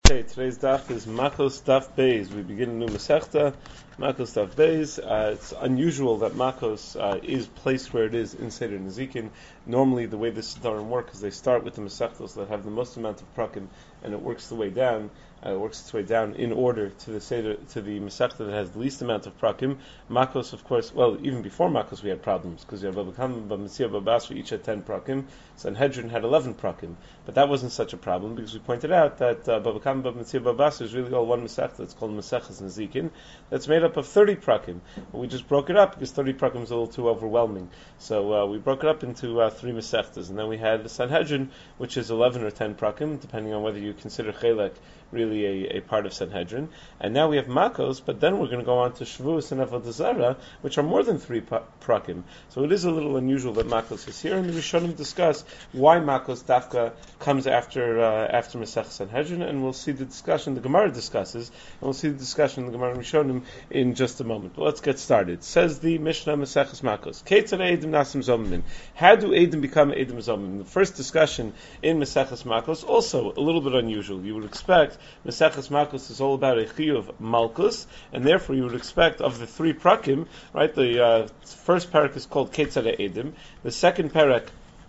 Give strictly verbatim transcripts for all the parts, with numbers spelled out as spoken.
Okay, today's daf is Makos Daf Beis. We begin a new Masechta, Makos Daf Beis. Uh, it's unusual that Makos uh, is placed where it is in Seder Nezikin. Normally, the way this Siddurim work is they start with the Masechtos that have the most amount of prakim, and it works the way down. Uh, it works its way down in order to the Seder, to the Masechta that has the least amount of prakim. Makos, of course, well, even before Makos we had problems because you have Baba Kama, Baba Metzia, Baba Basra, each had ten prakim. Sanhedrin had eleven prakim, but that wasn't such a problem because we pointed out that uh, Baba Kama, Baba Metzia, Baba Basra is really all one Masechta. It's called Maseches Nezikin. That's made up of thirty prakim. We just broke it up because thirty prakim is a little too overwhelming. So uh, we broke it up into uh, three Masechtas, and then we had the Sanhedrin, which is eleven or ten prakim, depending on whether you consider Chelek really a, a part of Sanhedrin. And now we have Makos, but then we're going to go on to Shavuos and Avodah Zarah, which are more than three prakim. So it is a little unusual that Makos is here, and the Rishonim discuss why Makos Dafka comes after uh, after Masech Sanhedrin, and we'll see the discussion the Gemara discusses, and we'll see the discussion in the Gemara Rishonim in just a moment. But let's get started. Says the Mishnah Maseches Makos. Keitzad Eidim Nasim Zomin. How do Eidim become Eidim Zomin? The first discussion in Maseches Makos, also a little bit unusual. You would expect Maseches Makos is all about a chiyuv malkus, and therefore you would expect of the three prakim, right? The uh, first parak is called Keitzad Eidim. The second parak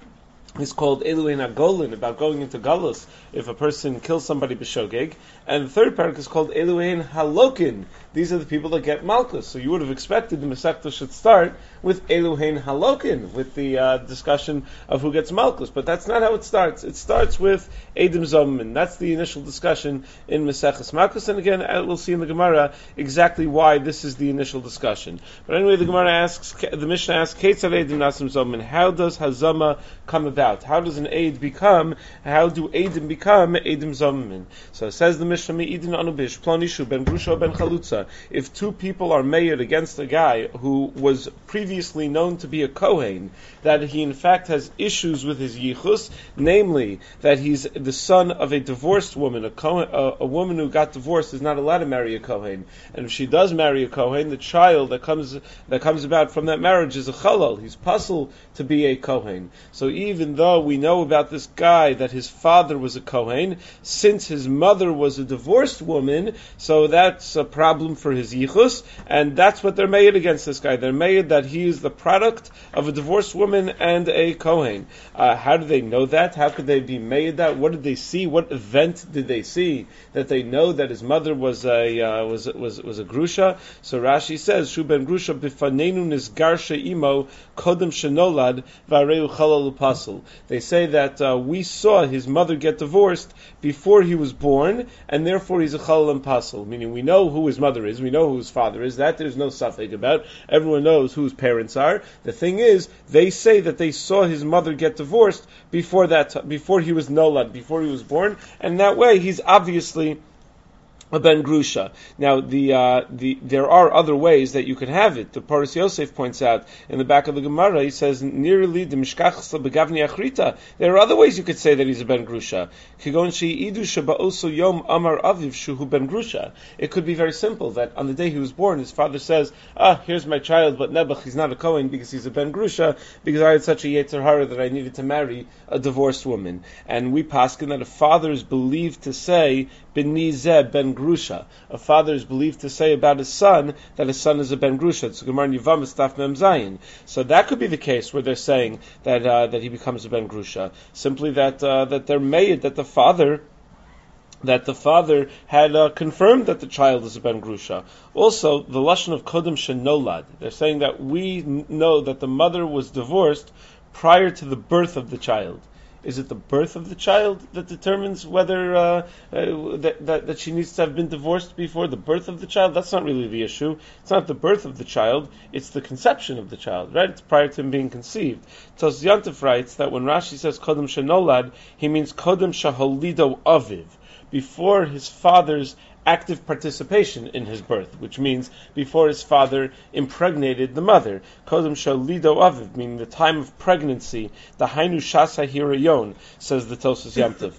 is called Eluin Agolin, about going into Galus if a person kills somebody b'shogeg, and the third parak is called Eluin Halokin. These are the people that get Malkus. So you would have expected the Masechta should start with Eluin Halokin, with the uh, discussion of who gets Malkus, but that's not how it starts. It starts with Eidim Zomin. That's the initial discussion in Maseches Makos, and again we'll see in the Gemara exactly why this is the initial discussion. But anyway, the Gemara asks, the Mishnah asks, Keitzad Eidim Nasim Zomin. How does Hazama come about? How does an aid become? How do Eidim become Eidim Zomin? So it says the Mishnah, Me'idin Anubish, Plonishu, Ben Grusha, Ben Chalutza. If two people are made against a guy who was previously known to be a Kohen, that he in fact has issues with his yichus, namely that he's the son of a divorced woman, a, Kohen, a, a woman who got divorced is not allowed to marry a Kohen, and if she does marry a Kohen, the child that comes that comes about from that marriage is a Chalal. He's puzzled to be a Kohen. So even though we know about this guy that his father was a Kohen, since his mother was a divorced woman, so that's a problem for his yichus, and that's what they're made against this guy. They're made that he is the product of a divorced woman and a Kohen. Uh, how do they know that? How could they be made that? What did they see? What event did they see that they know that his mother was a uh, was was was a grusha? So Rashi says, "Shu ben grusha b'fanenu nisgarsha imo kodem shenolad v'areu chalal upasul." They say that uh, we saw his mother get divorced before he was born, and therefore he's a chalal and pasul. Meaning, we know who his mother is, we know who his father is. That there's no suffix about. Everyone knows who his parents are. The thing is, they say that they saw his mother get divorced before that, before he was nolad, before he was born, and that way he's obviously a ben grusha. Now, the uh, the there are other ways that you can have it. The Paras Yosef points out in the back of the Gemara. He says, "Nearly the mishkachsa begavni achrita." There are other ways you could say that he's a ben grusha. Kigon sheidu shebaoso yom amar aviv shuhu ben grusha. It could be very simple that on the day he was born, his father says, "Ah, here's my child, but Nebuch, he's not a Kohen because he's a ben grusha because I had such a yetzer hara that I needed to marry a divorced woman." And we paskin that a father is believed to say b'ni zeh ben grusha. A father is believed to say about his son that his son is a ben grusha. It's Gemara Yevamos Daf Mem Zayin. So that could be the case where they're saying that uh, that he becomes a ben grusha. Simply that uh, that they're made that the father that the father had uh, confirmed that the child is a ben grusha. Also, the lashon of kodem shenolad. They're saying that we know that the mother was divorced prior to the birth of the child. Is it the birth of the child that determines whether uh, uh, that, that that she needs to have been divorced before the birth of the child? That's not really the issue. It's not the birth of the child, it's the conception of the child, right? It's prior to him being conceived. Tos Yantef writes that when Rashi says Kodem Shenolad, he means Kodem Shaholido Aviv, before his father's active participation in his birth, which means before his father impregnated the mother. Kodem shalido aviv, meaning the time of pregnancy. The hainu shasa hirayon, says the Tosas Yamtiv.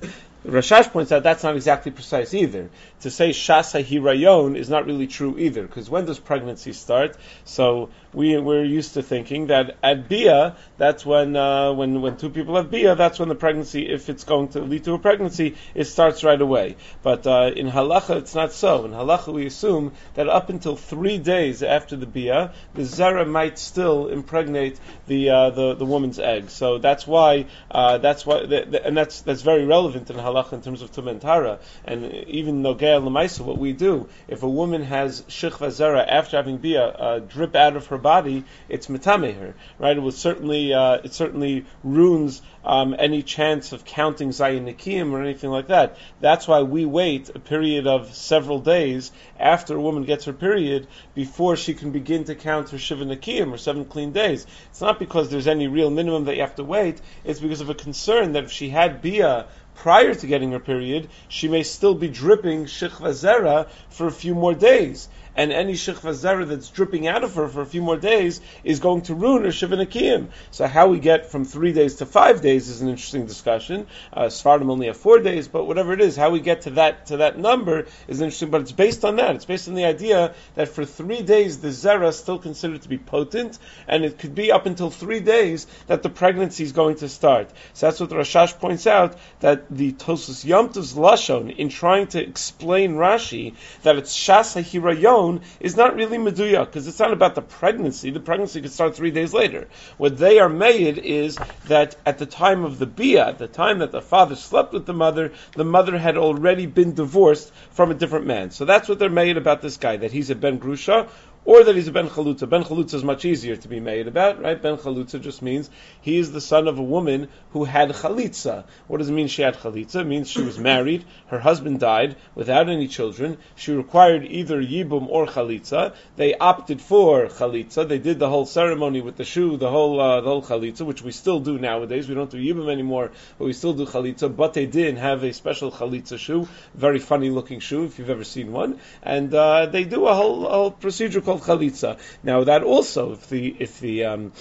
Rashash points out that's not exactly precise either. To say Shasa Hirayon is not really true either, because when does pregnancy start? So we, we're used to thinking that at Bia, that's when, uh, when, when two people have Bia, that's when the pregnancy, if it's going to lead to a pregnancy, it starts right away. But uh, in Halacha, it's not so. In Halacha, we assume that up until three days after the Bia, the Zera might still impregnate the uh, the, the woman's egg. So that's why, uh, that's why, the, the, and that's that's very relevant in Halacha in terms of Tumah and Tara. And even Nogea L'maisa, what we do, if a woman has Shechva Zera after having Bia uh, drip out of her body, it's Metame her, right? It will certainly, uh, it certainly ruins Um, any chance of counting Zayin Nikiyim or anything like that. That's why we wait a period of several days after a woman gets her period before she can begin to count her Shiva Nikiyim or seven clean days. It's not because there's any real minimum that you have to wait, it's because of a concern that if she had Bia prior to getting her period, she may still be dripping Shechva Zera for a few more days. And any Shechva Zera that's dripping out of her for a few more days is going to ruin her Shiva Nikiyim. So how we get from three days to five days is an interesting discussion. Uh, Sfardim only have four days, but whatever it is, how we get to that to that number is interesting. But it's based on that. It's based on the idea that for three days the Zera is still considered to be potent, and it could be up until three days that the pregnancy is going to start. So that's what Rashash points out, that the Tosfos Yom Tov's Lashon, in trying to explain Rashi, that it's Shas HaHirayon, is not really meduya, because it's not about the pregnancy. The pregnancy could start three days later. What they are made is that at the time of the bia, at the time that the father slept with the mother, the mother had already been divorced from a different man. So that's what they're made about this guy, that he's a ben grusha, or that he's a Ben Chalutza. Ben Chalutza is much easier to be made about, right? Ben Chalutza just means he is the son of a woman who had Chalitza. What does it mean she had Chalitza? It means she was married, her husband died, without any children. She required either Yibum or Chalitza. They opted for Chalitza. They did the whole ceremony with the shoe, the whole uh, the whole Chalitza, which we still do nowadays. We don't do Yibum anymore, but we still do Chalitza. But they did have a special Chalitza shoe, very funny looking shoe, if you've ever seen one. And uh, they do a whole, a whole procedure called Chalitza. Now that also, if the if the um,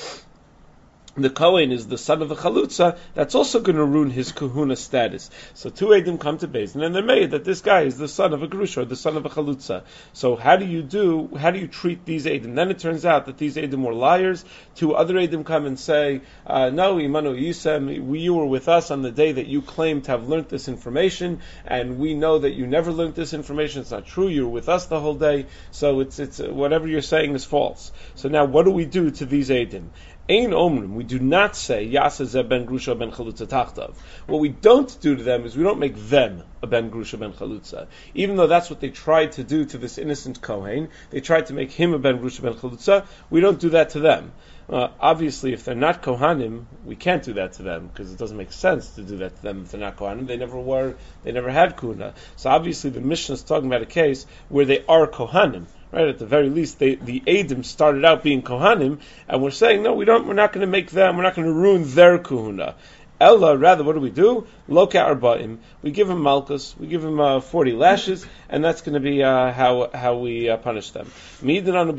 the Kohen is the son of a Chalutza, that's also going to ruin his kahuna status. So two Eidim come to Beis Din, and they're made that this guy is the son of a Grusha, or the son of a Chalutza. So how do you do, how do you treat these Eidim? Then it turns out that these Eidim were liars. Two other Eidim come and say, uh, no, Imanu Yisem, we, you were with us on the day that you claim to have learnt this information, and we know that you never learnt this information. It's not true. You were with us the whole day. So it's, it's, whatever you're saying is false. So now what do we do to these Eidim? Ein omrim, we do not say Yasa Zeh ben Grusha ben Chalutza Tachtav. What we don't do to them is we don't make them a ben Grusha ben Chalutza. Even though that's what they tried to do to this innocent Kohen, they tried to make him a ben Grusha ben Chalutza. We don't do that to them. Uh, obviously, if they're not Kohanim, we can't do that to them because it doesn't make sense to do that to them if they're not Kohanim. They never were, they never had Kuna. So obviously, the Mishnah is talking about a case where they are Kohanim. Right, at the very least, they, the Eidim started out being Kohanim, and we're saying, no, we don't, we're not going to make them, we're not going to ruin their Kuhuna. Ella, rather, what do we do? Loka Arba'im. We give him Malchus, we give him uh, forty lashes, and that's going to be uh, how how we uh, punish them. Another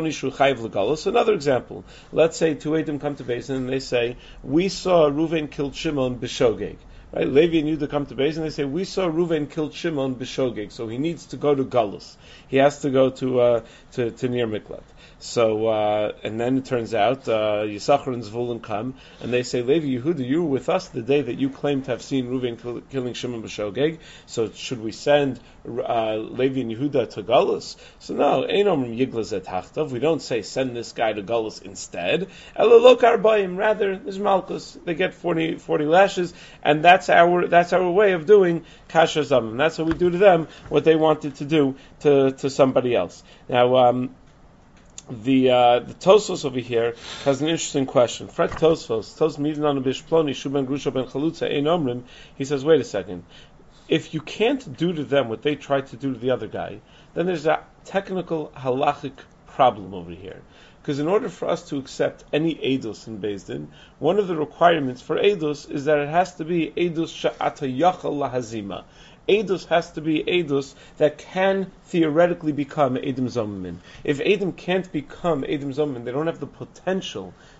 example. Let's say two Eidim come to Beis Din and they say, we saw Reuven killed Shimon b'Shogeg. Right, Levi and Yehuda come to Beis Din and they say, we saw Reuven killed Shimon b'Shogeg, so he needs to go to Galus. He has to go to uh, to, to near Miklat. So, uh, and then it turns out, uh, Yisachar and Zvulun come, and they say, Levi, Yehuda, you were with us the day that you claim to have seen Reuven kill, killing Shimon b'Shogeg, so should we send uh, Levi and Yehuda to Galus? So no, Ein Omrim Yiglaz et Hachtav, we don't say send this guy to Galus instead. Ela Lokar Bayim, rather, there's Malchus, they get forty, forty lashes, and that's our, that's our way of doing Kasher Zamim. That's what we do to them, what they wanted to do to, to somebody else. Now, um, The uh, the Tosfos over here has an interesting question. Fred Tosfos, Tos Midinan Bishploni Shuben Grusha Ben Chalutza Ein Omrim. He says, wait a second. If you can't do to them what they tried to do to the other guy, then there's a technical halachic problem over here. Because in order for us to accept any edus in Beis Din, one of the requirements for edus is that it has to be edus she'ata yachal lahazima. Edus has to be Edus that can theoretically become Edim Zomim. If Edim can't become Edim Zomim, they don't have the potential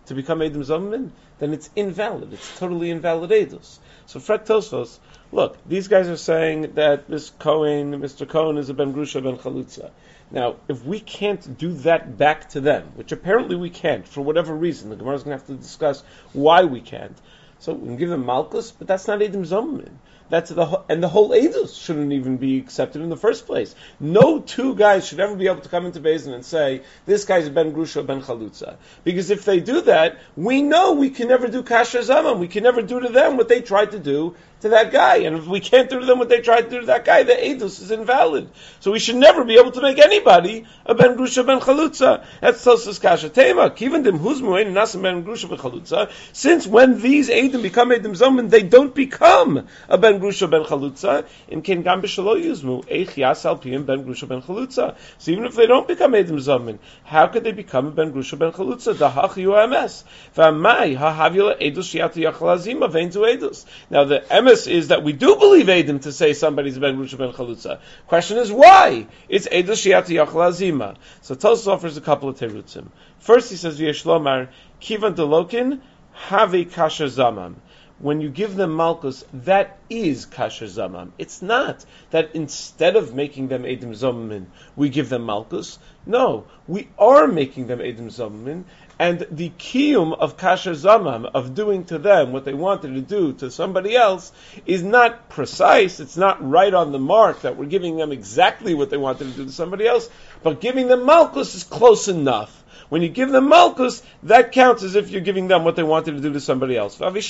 to become Eidim Zomim, then it's invalid. It's totally invalid Eidus. So Frek Tosfos, look, these guys are saying that this Cohen, Mister Cohen, is a Ben Grusha Ben Chalutza. Now, if we can't do that back to them, which apparently we can't, for whatever reason, the Gemara is going to have to discuss why we can't. So we can give them Malkus, but that's not Eidim Zomim. That's the and the whole Eidos shouldn't even be accepted in the first place. No two guys should ever be able to come into Beis Din and say this guy's Ben Grusha Ben Chalutza, because if they do that, we know we can never do Kasher Zaman. We can never do to them what they tried to do to that guy, and if we can't do to them what they tried to do to that guy, the Eidos is invalid. So we should never be able to make anybody a Ben Grusha Ben Chalutza. That's Tosas Kasher Tema. Kiven dem Huzmu ein Nasim Ben Grusha Ben Chalutza. Since when these Eidim become Eidim Zomin, they don't become a Ben Grusha Ben Chalutza. In Ken Gam B'Shalo Yuzmu Eich Yas Al Piyim Ben Grusha Ben Chalutza. So even if they don't become Eidim Zomin, how could they become a Ben Grusha Ben Chalutza? The Hach Yu Emes. V'Amai HaHavila Eidos Shiatu Yachal Azima Vein to Eidos. Now the Emes is that we do believe Eidim to say somebody's Ben Grusha Ben Chalutza. Question is why? It's Eidos Shiatu Yachal Azima. So Tosfos offers a couple of terutzim. First he says V'Yeshlomar Kivan Delokin Havi Kasher Zamam. When you give them Malkus, that is Kasher Zamam. It's not that instead of making them Eidim Zomin, we give them Malkus. No, we are making them Eidim Zomin, and the kiyum of Kasher Zamam, of doing to them what they wanted to do to somebody else, is not precise, it's not right on the mark that we're giving them exactly what they wanted to do to somebody else, but giving them Malkus is close enough. When you give them Malkus, that counts as if you're giving them what they wanted to do to somebody else. And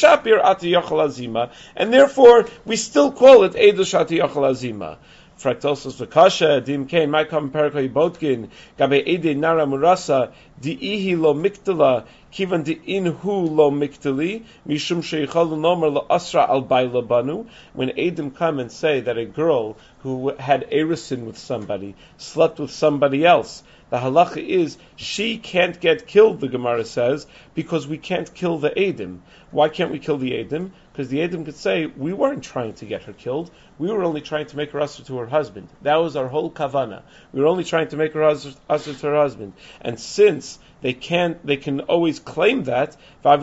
therefore, we still call it Eidos Shati Yachal Azima. Fraktosos v'kasha dim kein my kam perkei botkin gabe ede nara murasa di ihi lo miktala kivan di inhu lo miktali mishum sheichalu nomer lo asra al bayla banu. When Edom come and say that a girl who had erisin with somebody slept with somebody else, the halacha is she can't get killed, the Gemara says, because we can't kill the Edom. Why can't we kill the Edom? Because the Edom could say, we weren't trying to get her killed, we were only trying to make her usher to her husband. That was our whole kavana. We were only trying to make her usher to her husband. And since they can't, they can always claim that,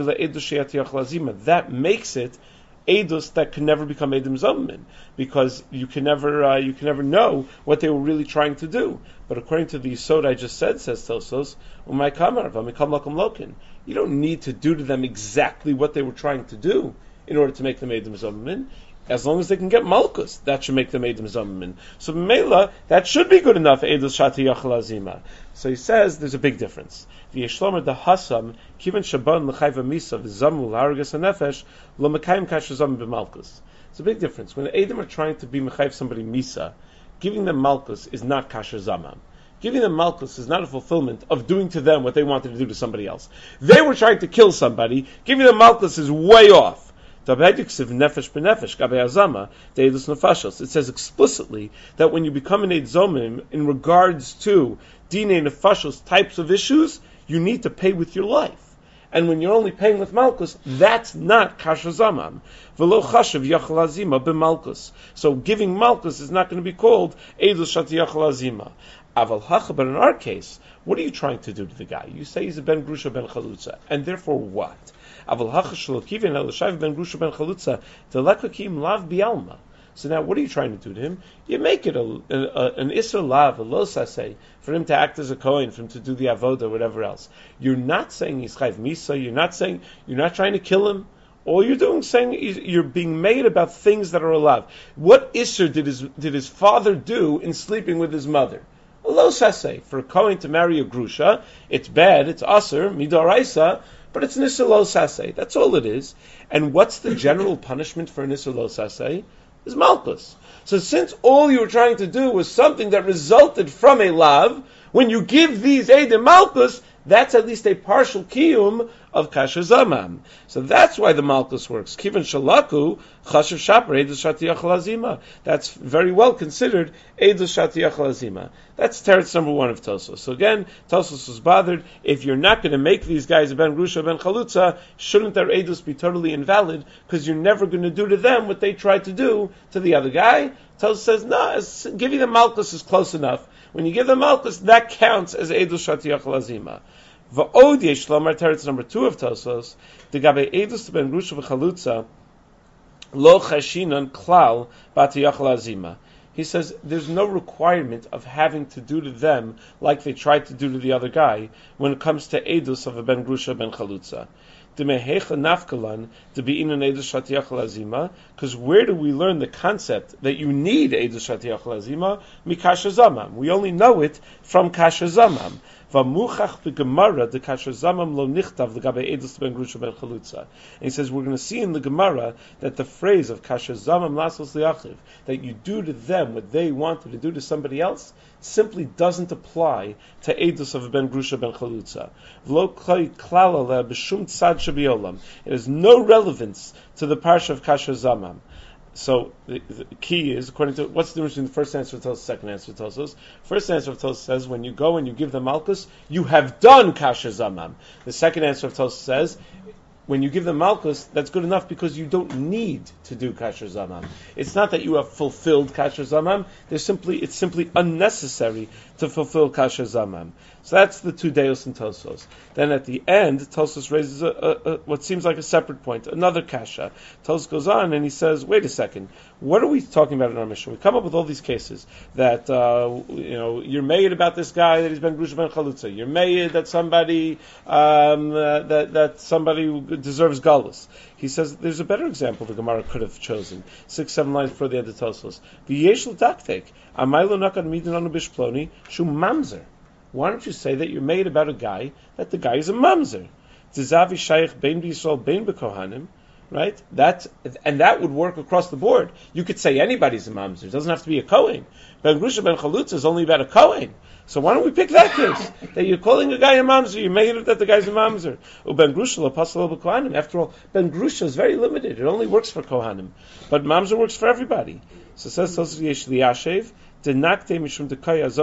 that makes it Eidos that can never become Eidim Zomin, because you can never uh, you can never know what they were really trying to do. But according to the Yisod I just said, says Tosfos, Umay Kamar v'Mikam Lakum Lokin, you don't need to do to them exactly what they were trying to do in order to make them Eidim Zomin. As long as they can get Malkus, that should make them Eidim Zomin. So Mela, that should be good enough, Eidos Shati Yachal Azima. So he says there's a big difference. V'yeshlomer the Hasam, Kivan Shaban l'chayva misa v'zamu l'hargas hanefesh lo mekayim kasher zamu b'malkus. It's a big difference. When the Edom are trying to be mechayv somebody misa, giving them malkus is not kasher zamam. Giving them malkus is not a fulfillment of doing to them what they wanted to do to somebody else. They were trying to kill somebody. Giving them malkus is way off. It says explicitly that when you become an Eid Zomim, in regards to Dinei Nefashos types of issues, you need to pay with your life. And when you're only paying with Malkus, that's not Kasher Zamam. V'lo chashav Yachal Azima b'Malkus. So giving Malkus is not going to be called Eidos Shati Yachal Azima. Aval Hacha, but in our case, what are you trying to do to the guy? You say he's a Ben Grusha Ben Chalutza, and therefore what? Aval Hacha shelo kivin el Shayv Ben Grusha Ben Chalutza telekakim lav bialma. So now, what are you trying to do to him? You make it a, a, a, an Isser Lav, a Losaseh, for him to act as a Kohen, for him to do the Avodah, whatever else. You're not saying he's Chayv Misa, you're not saying, you're not trying to kill him. All you're doing is saying you're being made about things that are alive. What Isser did his, did his father do in sleeping with his mother? A Losaseh. For a Kohen to marry a Grusha, it's bad, it's Aser, Midoraisa, but it's an Isser Losaseh. That's all it is. And what's the general punishment for an Isser Losaseh? Is Malkus. So since all you were trying to do was something that resulted from a lav, when you give these Eidim Malkus, that's at least a partial kiyum of Kasher Zamam. So that's why the Malkus works. Kivan Shalaku, Chashav Shaper, Eidos Shati Yachal Azima. That's very well considered Eidos Shati Yachal Azima. That's teretz number one of Tosfos. So again, Tosfos was bothered. If you're not going to make these guys a Ben Grusha, Ben Chalutza, shouldn't their Eidos be totally invalid? Because you're never going to do to them what they tried to do to the other guy. Tosfos says, no, giving them Malkus is close enough. When you give them Malkus, that counts as Eidos Shati Yachal Azima. Va'od yesh lomar teretz number two of Tosos, the gabe edus ben grusha v'chalutza, lo chashinan klal batiyachal azima. He says there's no requirement of having to do to them like they tried to do to the other guy when it comes to edus of a ben grusha ben chalutza. Because where do we learn the concept that you need edus shatiyach lazima? Mikasha zamam. We only know it from kasha zamam. V'muchach b'gemara the kasha zamam lo nichtav l'gabe edus ben grusha ben chalutza. And he says we're going to see in the Gemara that the phrase of kasha zamam lasos liachiv, that you do to them what they wanted to do to somebody else, simply doesn't apply to edus of ben grusha ben chalutza. V'lo klai klala le b'shum tzad shabiolam. It has no relevance to the parsha of kasha zamam. So the, the key is, according to, what's the difference between the first answer of Tosos, second answer of Tosos? First answer of Tosos says, when you go and you give the malchus, you have done kasha zamam. The second answer of Tosos says, when you give them malchus, that's good enough because you don't need to do kasher zamam. It's not that you have fulfilled kasher zamam. There's simply, it's simply unnecessary to fulfill kasher zamam. So that's the two deos in Tosos. Then at the end, Tosos raises a, a, a, what seems like a separate point, another kasha. Tosos goes on and he says, wait a second, what are we talking about in our mission? We come up with all these cases that, uh, you know, you're made about this guy that he's been grusha ben chalutza. You're made that somebody, um, uh, that, that somebody deserves galus. He says there's a better example the Gemara could have chosen. Six, seven lines before the end of Tosos. V'yesh l'daktek, amaylo nakan midinanu bishploni, shu mamzer. Why don't you say that you're made about a guy, that the guy is a mamzer? Tzizavi shayich bein b'Yisrael bein b'kohanim, right? That, and that would work across the board. You could say anybody's a mamzer. It doesn't have to be a Kohen. Ben grusha ben chalutza is only about a Kohen. So why don't we pick that case? That you're calling a guy a mamzer, you made it that the guy's a mamzer. Oh, Ben grusha lo pasal b'kohanim. After all, Ben grusha is very limited. It only works for kohanim, but mamzer works for everybody. So it says Tosos yesh liyashev. The Gemara is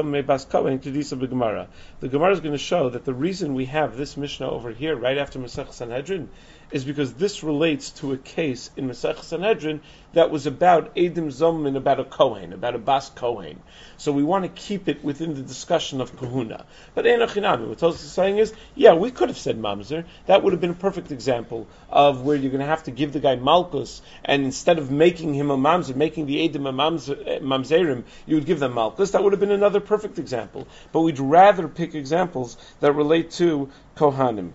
going to show that the reason we have this Mishnah over here right after Masech Sanhedrin is because this relates to a case in Masech Sanhedrin that was about Edim Zommin, about a Kohen, about a Bas Kohen. So we want to keep it within the discussion of Kahuna. But Einachinami, what Tosos is saying is, yeah, we could have said Mamzer. That would have been a perfect example of where you're going to have to give the guy Malkus, and instead of making him a Mamzer, making the Edim a Mamzer, Mamzerim, you would give them Malkus. That would have been another perfect example. But we'd rather pick examples that relate to Kohanim.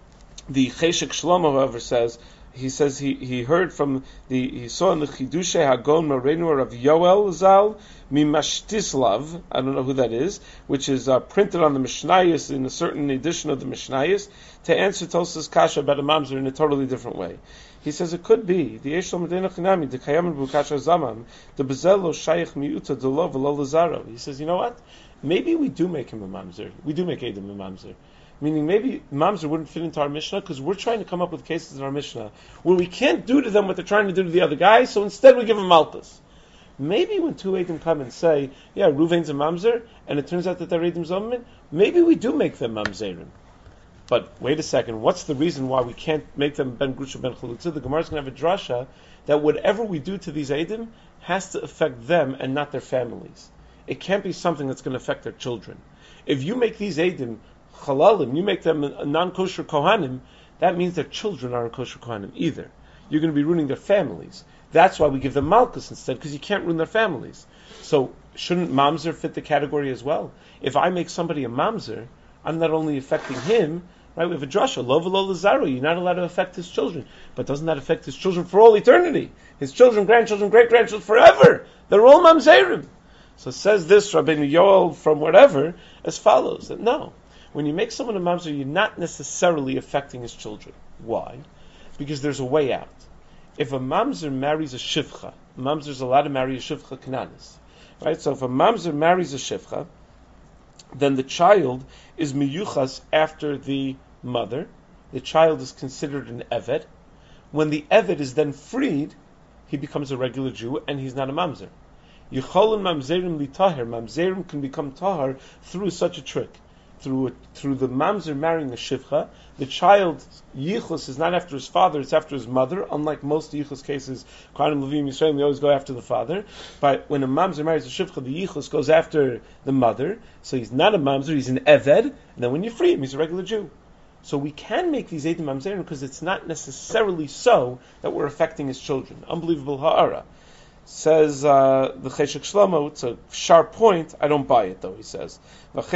The Cheshek Shlomo, however, says, he says he, he heard from the, he saw in the Chidushe Hagon Marenu of Yoel Zal, Mimashtislav, I don't know who that is, which is uh, printed on the Mishnayos in a certain edition of the Mishnayos, to answer Tosos Kasha about a mamzer in a totally different way. He says it could be the Yeshlo Medina Chinami, the Kayam Bukasha Zamam, the Bezelo Shaykh Miuta Delo Velo Lazaro. He says, you know what? Maybe we do make him a mamzer. We do make Edom a mamzer. Meaning maybe mamzer wouldn't fit into our Mishnah because we're trying to come up with cases in our Mishnah where we can't do to them what they're trying to do to the other guy, so instead we give them malchus. Maybe when two Edom come and say, yeah, Ruvain's a mamzer, and it turns out that they're Edom Zommin, maybe we do make them mamzerim. But wait a second, what's the reason why we can't make them ben grusha ben chalutza? The Gemara is going to have a drasha that whatever we do to these Edom has to affect them and not their families. It can't be something that's going to affect their children. If you make these Edom chalalim, you make them a non-kosher kohanim, that means their children aren't kosher kohanim either. You're going to be ruining their families. That's why we give them malchus instead, because you can't ruin their families. So shouldn't mamzer fit the category as well? If I make somebody a mamzer, I'm not only affecting him, right? We have a drasha, lo v'lo lazaro, you're not allowed to affect his children. But doesn't that affect his children for all eternity? His children, grandchildren, great-grandchildren, forever. They're all mamzerim. So says this Rabbeinu Yoel from whatever, as follows, that no, when you make someone a mamzer, you're not necessarily affecting his children. Why? Because there's a way out. If a mamzer marries a shivcha, mamzer's allowed to marry a shivcha kananis, right? So if a mamzer marries a shivcha, then the child is miyuchas after the mother. The child is considered an eved. When the eved is then freed, he becomes a regular Jew, and he's not a mamzer. Yicholin mamzerim li tahir. Mamzerim can become tahar through such a trick. Through a, through the mamzer marrying a shivcha, the child yichus is not after his father; it's after his mother. Unlike most yichus cases, Kohanim, Levim, Yisrael, they always go after the father. But when a mamzer marries a shivcha, the yichus goes after the mother. So he's not a mamzer; he's an eved. And then when you free him, he's a regular Jew. So we can make these Eidim Mamzerim because it's not necessarily so that we're affecting his children. Unbelievable ha'ara. Says uh, the Cheshek Shlomo, it's a sharp point, I don't buy it though, he says. It's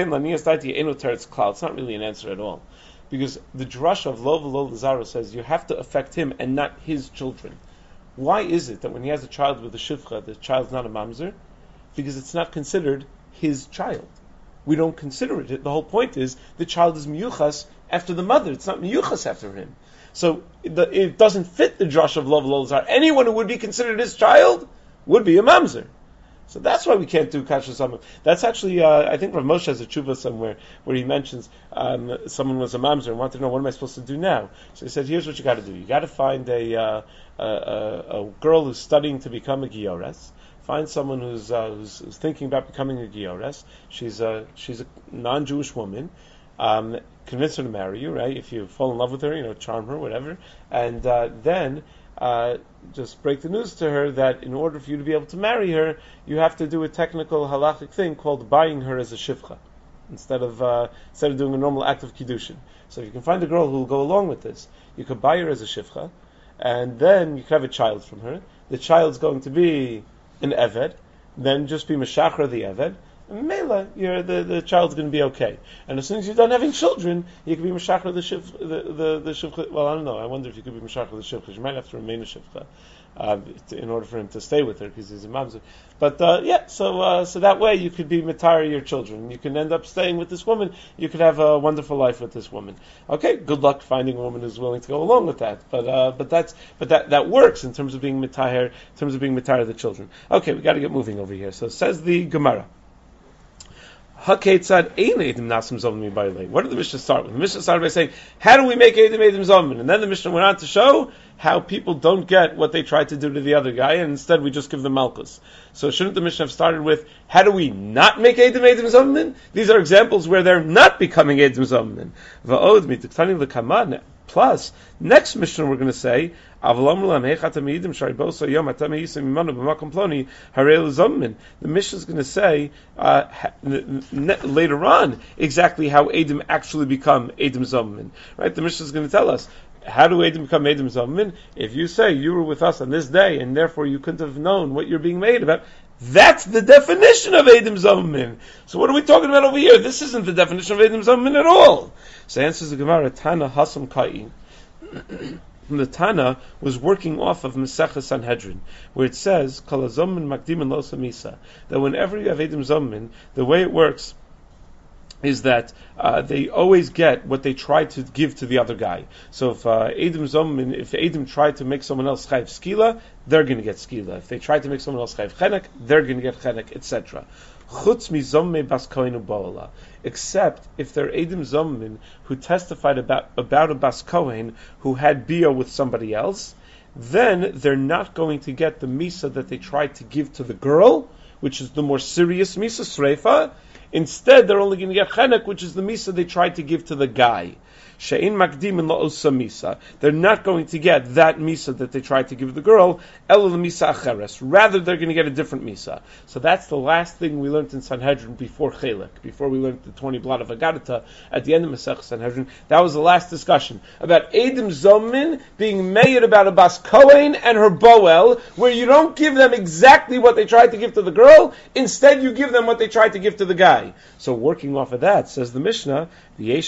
not really an answer at all. Because the drush of Lo V'Lo Lazaro says you have to affect him and not his children. Why is it that when he has a child with a shivcha, the child's not a mamzer? Because it's not considered his child. We don't consider it. The whole point is the child is miyuchas after the mother. It's not miyuchas after him. So the, it doesn't fit the drush of Lo V'Lo Lazaro. Anyone who would be considered his child would be a mamzer. So that's why we can't do kashrus amim. That's actually, uh, I think Rav Moshe has a tshuva somewhere where he mentions um, someone was a mamzer and wanted to know, what am I supposed to do now? So he said, here's what you got to do. You got to find a, uh, a, a a girl who's studying to become a giores. Find someone who's, uh, who's who's thinking about becoming a giores. She's a she's a non-Jewish woman. Um, convince her to marry you, right? If you fall in love with her, you know, charm her, whatever, and uh, then. Uh, just break the news to her that in order for you to be able to marry her, you have to do a technical halachic thing called buying her as a shivcha, instead of uh, instead of doing a normal act of kiddushin. So if you can find a girl who will go along with this, you could buy her as a shivcha, and then you could have a child from her. The child's going to be an eved, then just be meshachra the eved. Mela, you're, the, the child's going to be okay. And as soon as you're done having children, you can be Meshachar the Shiv, the, the, the Shivcha. Well, I don't know. I wonder if you could be Meshachar the Shivcha, because you might have to remain a Shivcha uh, in order for him to stay with her, because he's a mamzer. But uh, yeah, so uh, so that way you could be Matari your children. You can end up staying with this woman. You could have a wonderful life with this woman. Okay, good luck finding a woman who's willing to go along with that. But uh, but that's but that, that works in terms of being Matahir, in terms of being Matahir the children. Okay, we got to get moving over here. So says the Gemara. What did the Mishnah start with? The Mishnah started by saying, how do we make Eidim Eidim Zomim? And then the Mishnah went on to show how people don't get what they try to do to the other guy, and instead we just give them Malkus. So shouldn't the Mishnah have started with, how do we not make Eidim Eidim Zomim? These are examples where they're not becoming Eidim Zomim. Va'od mitiktani l'kaman. Plus, next Mishnah we're going to say, the Mishnah is going to say uh, later on exactly how Eidim actually become Eidim Zommin. Right? The Mishnah is going to tell us, how do Eidim become Eidim Zommin? If you say you were with us on this day and therefore you couldn't have known what you're being made about, that's the definition of Eidim Zommin. So what are we talking about over here? This isn't the definition of Eidim Zommin at all. So answers the Gemara, Tana Hasam Kai. The Tana was working off of Masechah Sanhedrin, where it says, Kala Zommin Makdimin Lo Samisa, that whenever you have Eidim Zommin, the way it works is that uh, they always get what they try to give to the other guy. So if uh, Eidim Zommin, if Eidim try to make someone else chayv skila, they're going to get skila. If they try to make someone else chayv chenek, they're going to get chenek, et cetera. Chutz mi zomme bas kohen u'ba'ala. Except if they're Eidim Zommin who testified about, about a bas kohen who had bia with somebody else, then they're not going to get the misa that they tried to give to the girl, which is the more serious misa, sreifa. Instead, they're only going to get chenek, which is the misa they tried to give to the guy. She'in makdimin la'osa misa. They're not going to get that misa that they tried to give the girl, ela misa acheres. Rather, they're going to get a different misa. So that's the last thing we learned in Sanhedrin before Chelek, before we learned the twenty blot of Agadata at the end of Masech Sanhedrin. That was the last discussion about Eidim Zommin being made about a Bas Kohen and her Boel, where you don't give them exactly what they tried to give to the girl, instead you give them what they tried to give to the guy. So working off of that, says the Mishnah, we take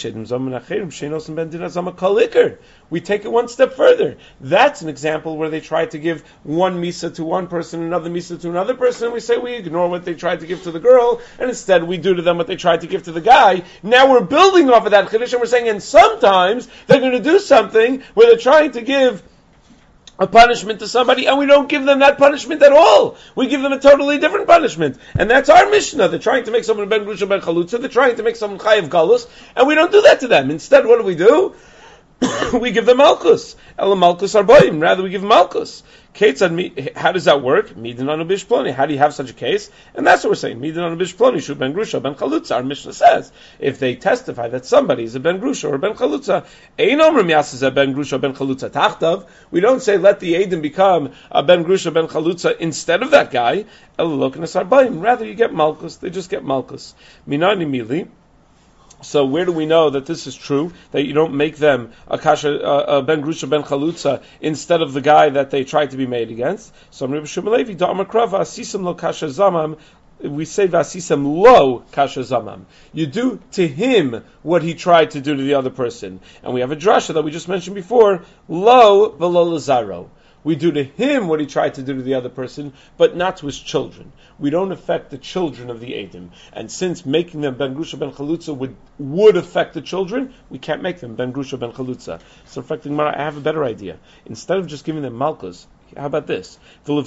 it one step further. That's an example where they try to give one misa to one person, another misa to another person, and we say we ignore what they tried to give to the girl, and instead we do to them what they tried to give to the guy. Now we're building off of that chiddush, and we're saying, and sometimes they're going to do something where they're trying to give a punishment to somebody, and we don't give them that punishment at all. We give them a totally different punishment. And that's our Mishnah. They're trying to make someone ben grusha ben chalutza, they're trying to make someone chayiv galus, and we don't do that to them. Instead, what do we do? We give them malchus. Ela malchus arboim. Rather, we give them malchus. How does that work? Midin anu bishploni. How do you have such a case? And that's what we're saying. Midin anu bishploni. Shu ben grusha ben chalutza. Our Mishnah says, if they testify that somebody is a ben grusha or ben chalutza, ein omrim yasas a ben grusha ben chalutza tachtav. We don't say let the Eidim become a ben grusha ben chalutza instead of that guy. Ela lokanas arboim. Rather, you get malchus. They just get malchus. Minani mili. So where do we know that this is true? That you don't make them a kasha, a ben grusha ben chalutza instead of the guy that they tried to be made against. So Rabbi Shimon Levi da'amar krava asisam lo kasha zamam. We say vasisam lo kasha zamam. You do to him what he tried to do to the other person, and we have a drasha that we just mentioned before. Lo v'lo lazaro. We do to him what he tried to do to the other person, but not to his children. We don't affect the children of the Eidim. And since making them Ben Grusha Ben Chalutza would, would affect the children, we can't make them Ben Grusha Ben Chalutza. So, affecting I have a better idea. Instead of just giving them Malkus, how about this? Why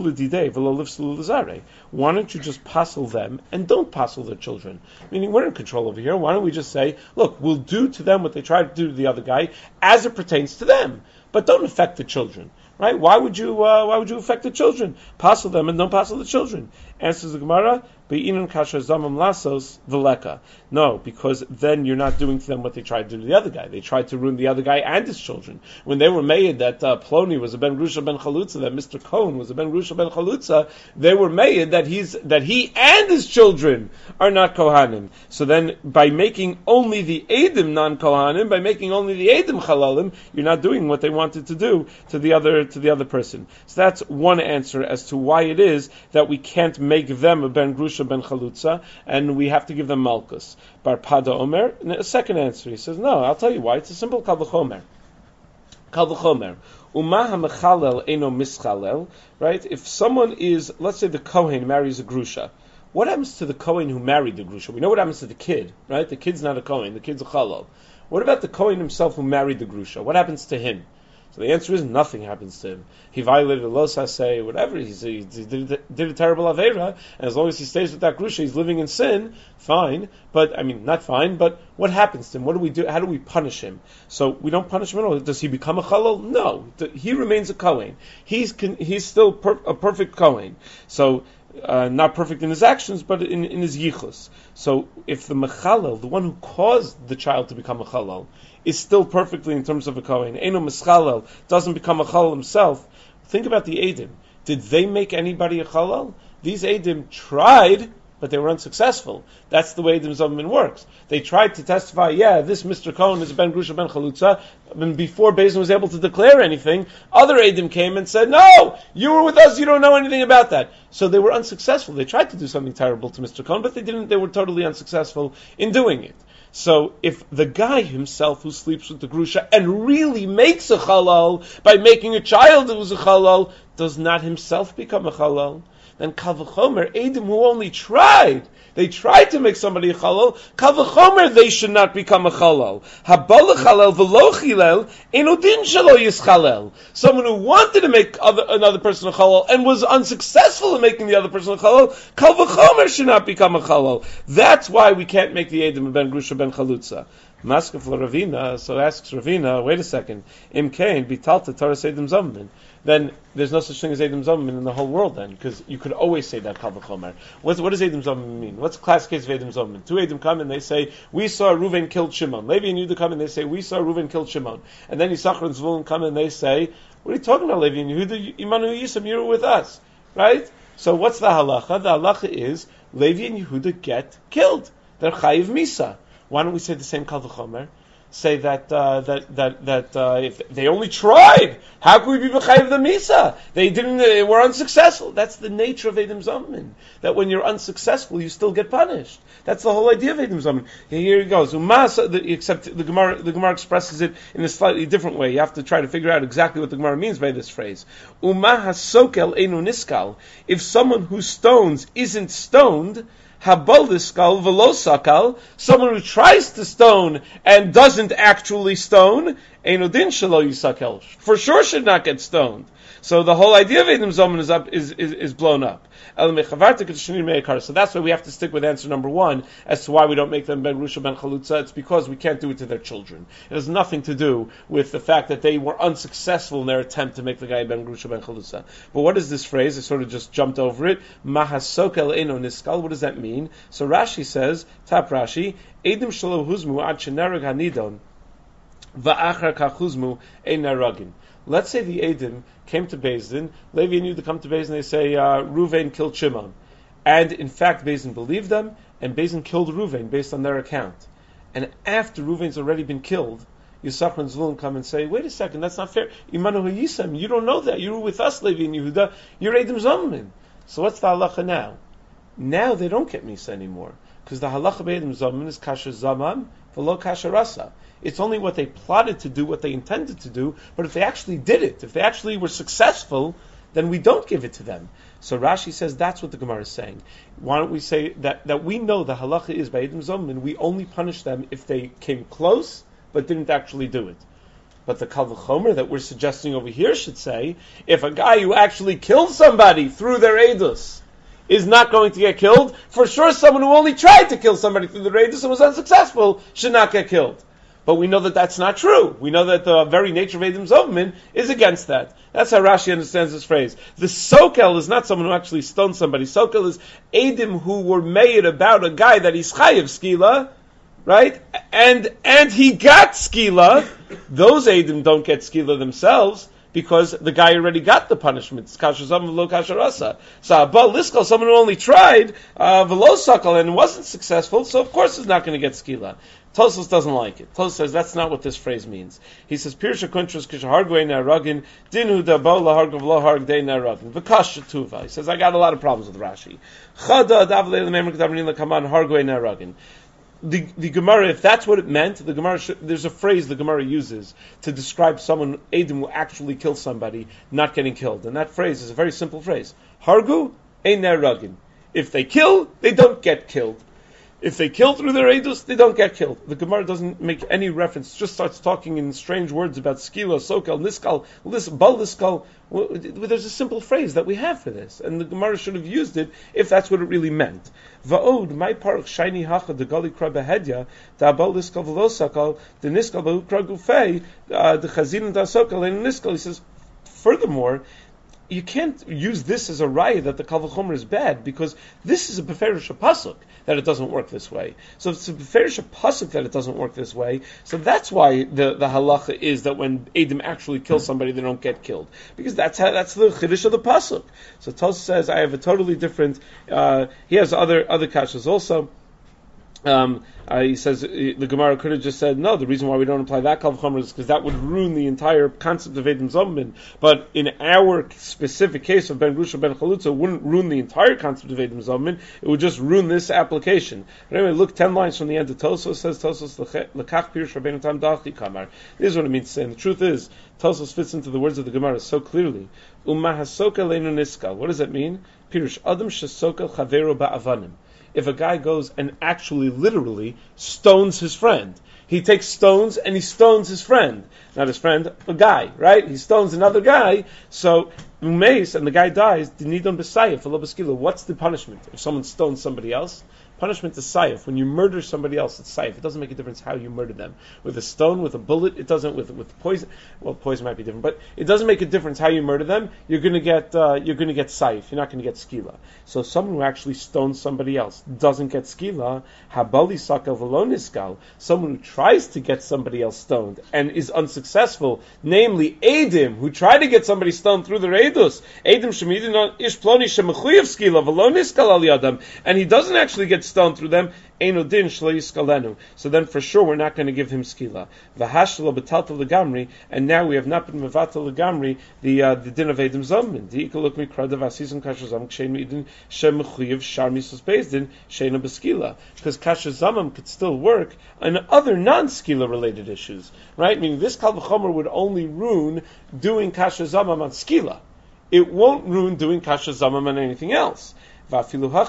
don't you just passel them and don't passel their children? Meaning we're in control over here. Why don't we just say, look, we'll do to them what they tried to do to the other guy as it pertains to them, but don't affect the children. Right? Why would you? Uh, why would you affect the children? Passel them and don't passel the children. Answers the Gemara: Be'inon kasher zamam lasos v'leka. No, because then you're not doing to them what they tried to do to the other guy. They tried to ruin the other guy and his children. When they were made that uh, Ploni was a ben Grusha ben Chalutza, that Mister Cohen was a ben Grusha ben Chalutza, they were made that he's that he and his children are not Kohanim. So then, by making only the Eidim non-Kohanim, by making only the Eidim Chalalim, you're not doing what they wanted to do to the other to the other person. So that's one answer as to why it is that we can't make them a ben Grusha ben Chalutza, and we have to give them Malkus. Bar Pada Omer, a second answer, he says, no, I'll tell you why. It's a simple Kal V'chomer. Kal V'chomer. Umah ha'mechalel eno mischalel, right? If someone is, let's say the Kohen marries a Grusha, what happens to the Kohen who married the Grusha? We know what happens to the kid, right? The kid's not a Kohen, the kid's a Chalal. What about the Kohen himself who married the Grusha? What happens to him? So the answer is nothing happens to him. He violated a los haseh, whatever. He's, he did, did a terrible aveira, and as long as he stays with that grusha, he's living in sin. Fine, but I mean, not fine. But what happens to him? What do we do? How do we punish him? So we don't punish him at all. Does he become a chalal? No, he remains a kohen. He's he's still per, a perfect kohen. So. Uh, not perfect in his actions, but in, in his yichus. So, if the mechalel, the one who caused the child to become a chalal, is still perfectly in terms of a kohen, eno mischalel, doesn't become a chalal himself, think about the Eidim. Did they make anybody a chalal? These Eidim tried, but they were unsuccessful. That's the way Eidim Zomim works. They tried to testify, yeah, this Mister Cohen is a ben Grusha ben Chalutza, and before Beis Din was able to declare anything, other Eidim came and said, no, you were with us, you don't know anything about that. So they were unsuccessful. They tried to do something terrible to Mister Cohen, but they didn't. They were totally unsuccessful in doing it. So if the guy himself who sleeps with the Grusha and really makes a Chalal by making a child who's a Chalal, does not himself become a Chalal, then Kal V'chomer, Eidim who only tried, they tried to make somebody a Chalal, Kal V'chomer, they should not become a Chalal. Habal Chalal v'lo chilel, eno din shelo yischalel. Someone who wanted to make other, another person a Chalal and was unsuccessful in making the other person a Chalal, Kal V'chomer should not become a Chalal. That's why we can't make the Eidim a ben Grusha ben Chalutza. Maskef Ravina, so asks Ravina, wait a second, Im Kain, Bitalta Torah Eidim Zomim. Then there's no such thing as Eidim Zomim in the whole world then, because you could always say that Kal V'chomer. What does Eidim Zomim mean? What's the classic case of Eidim Zomim? Two Eidim come and they say, we saw Reuven killed Shimon. Levi and Yehuda come and they say, we saw Reuven killed Shimon. And then Yisachar and Zvulun come and they say, what are you talking about, Levi and Yehuda? Imanu Yisam, you were with us. Right? So what's the halacha? The halacha is, Levi and Yehuda get killed. They're chayiv misa. Why don't we say the same Kal V'chomer? Say that uh, that that that uh, if they only tried, how could we be b'chayiv the misa? They didn't. They were unsuccessful. That's the nature of Eidim Zomim. That when you're unsuccessful, you still get punished. That's the whole idea of Eidim Zomim. Here he goes. Except the Gemara, the Gemara expresses it in a slightly different way. You have to try to figure out exactly what the Gemara means by this phrase. Uma hasokel einu niskal. If someone who stones isn't stoned, Habaliskal velosakal, someone who tries to stone and doesn't actually stone, Einodin shelo yisakel, for sure should not get stoned. So the whole idea of Eidim Zomim is up is, is, is blown up. So that's why we have to stick with answer number one as to why we don't make them ben Grusha ben Chalutza. It's because we can't do it to their children. It has nothing to do with the fact that they were unsuccessful in their attempt to make the guy ben Grusha ben Chalutza. But what is this phrase? I sort of just jumped over it. Mahasokel eno niskal. What does that mean? So Rashi says, Tap Rashi, Eidim shelo huzmu ad shenerag hanidon va'achar kachuzmu ein naragin. Let's say the Eidim came to Beis Din, Levi and Yehuda come to Beis Din, they say, uh, Reuven killed Shimon. And in fact, Beis Din believed them, and Beis Din killed Reuven based on their account. and after Reuven's already been killed, Yisachar and Zvulun come and say, wait a second, that's not fair. Imanu Hayisam, you don't know that. You were with us, Levi and Yehuda. You're Edom Zommin. So what's the halacha now? Now they don't get Misa anymore. Because the halacha by Edom Zommin is Kasher Zamam, v'lo Kasher Rasa. It's only what they plotted to do, what they intended to do, but if they actually did it, if they actually were successful, then we don't give it to them. So Rashi says that's what the Gemara is saying. Why don't we say that, that we know the halacha is by Edom Zommin, we only punish them if they came close, but didn't actually do it. But the Kal V'chomer that we're suggesting over here should say, if a guy who actually killed somebody through their edus is not going to get killed, for sure someone who only tried to kill somebody through their edus and was unsuccessful should not get killed. But we know that that's not true. We know that the very nature of Edom Zommin is against that. That's how Rashi understands this phrase. The Sokel is not someone who actually stoned somebody. Sokel is Edom who were made about a guy that he's chayiv skila, right? And and he got skila. Those Edom don't get skila themselves because the guy already got the punishment. It's kasher zam v'lo kasher rasa. So abal liskal, someone who only tried uh, v'lo sakal and wasn't successful, so of course he's not going to get skila. Tosfos doesn't like it. Tosfos says that's not what this phrase means. He says pirsha kuntras kishargwei naragin dinu dabo lahargav laharg de naragin v'kash tuva. He says I got a lot of problems with Rashi. Chada davlei lememer kedavrin lekaman hargwei naragin. The, the Gemara, if that's what it meant, the Gemara should, there's a phrase the Gemara uses to describe someone, Edom, who actually kills somebody, not getting killed. And that phrase is a very simple phrase. Hargu ein neragin. If they kill, they don't get killed. If they kill through their edus, they don't get killed. The Gemara doesn't make any reference, just starts talking in strange words about skila, sokel, niskal, lis, bal niskal. There's a simple phrase that we have for this, and the Gemara should have used it if that's what it really meant. Va'od, my parach shiny hacha de gali kra behedya, da bal niskal v'lo sakal, the niskal b'hu kra gufei, the chazin da sokel, and niskal. He says, furthermore, you can't use this as a raya that the Kal V'chomer is bad, because this is a beferish pasuk that it doesn't work this way. So if it's a beferish pasuk that it doesn't work this way, so that's why the, the halacha is that when Edom actually kill somebody, they don't get killed, because that's how, that's the chiddush of the pasuk. So Tos says I have a totally different. Uh, he has other other kashas also. Um, uh, he says uh, the Gemara could have just said no. The reason why we don't apply that Kal V'chomer is because that would ruin the entire concept of Edom Zommin. But in our specific case of Ben Grusha Ben Chalutza, it wouldn't ruin the entire concept of Edom Zommin. It would just ruin this application. But anyway, look ten lines from the end of Tosos. Says Tosos Lekach Pirush Rabbeinu Tam Dachi Kamar. This is what it means to say. And the truth is, Tosos fits into the words of the Gemara so clearly. Umma hasoka leinu niskal. What does that mean? Pirush Adam shesoka chavero ba'avanim. If a guy goes and actually, literally, stones his friend. He takes stones and he stones his friend. Not his friend, a guy, right? He stones another guy, so umeis, and the guy dies, dinidon b'sayif, v'lo b'skila. What's the punishment? If someone stones somebody else, punishment is sayif. When you murder somebody else, it's sayif. It doesn't make a difference how you murder them. With a stone, with a bullet, it doesn't. With with poison, well, poison might be different, but it doesn't make a difference how you murder them. You're going to get uh, you're going to get sayif. You're not going to get skila. So someone who actually stones somebody else doesn't get skila. Habali sakel v'lo niskal. Someone who tries to get somebody else stoned and is unsuccessful, namely Edom, who tried to get somebody stoned through their edus. Edom shemidin ish ploni shemechuyev skila v'lo niskal al yadam, and he doesn't actually get stoned through them. Eino din shlo yiskalenu. So then, for sure, we're not going to give him skila. V'hashlo betalta legamri, and now we have not been mevata legamri the uh, the din of Edom Zommin. Diikaluk mikrada v'asizim kasher zam kshein midin shemechuyev shar misos bezdin sheina beskila, because kasher zamam could still work on other non-skila related issues, right? Meaning this Kal V'chomer would only ruin doing kasher zamam on skila. It won't ruin doing kasher zamam on anything else. And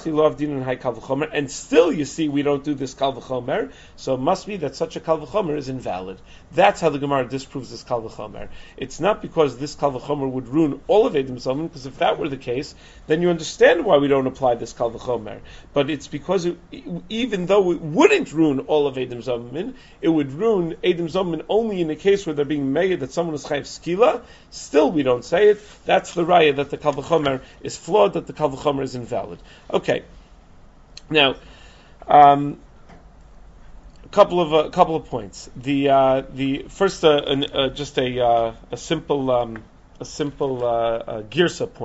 still, you see, we don't do this Kal V'chomer, so it must be that such a Kal V'chomer is invalid. That's how the Gemara disproves this Kal V'chomer. It's not because this Kal V'chomer would ruin all of Edom Zommin, because if that were the case, then you understand why we don't apply this Kal V'chomer. But it's because it, even though it wouldn't ruin all of Edom Zommin, it would ruin Edom Zommin only in the case where they're being made that someone is chayiv skila. Still, we don't say it. That's the raya that the Kal V'chomer is flawed, that the Kal V'chomer is invalid. Okay, now um, a couple of a uh, couple of points. The uh, the first, uh, an, uh, just a uh, a simple um, a simple uh, uh, girsa point.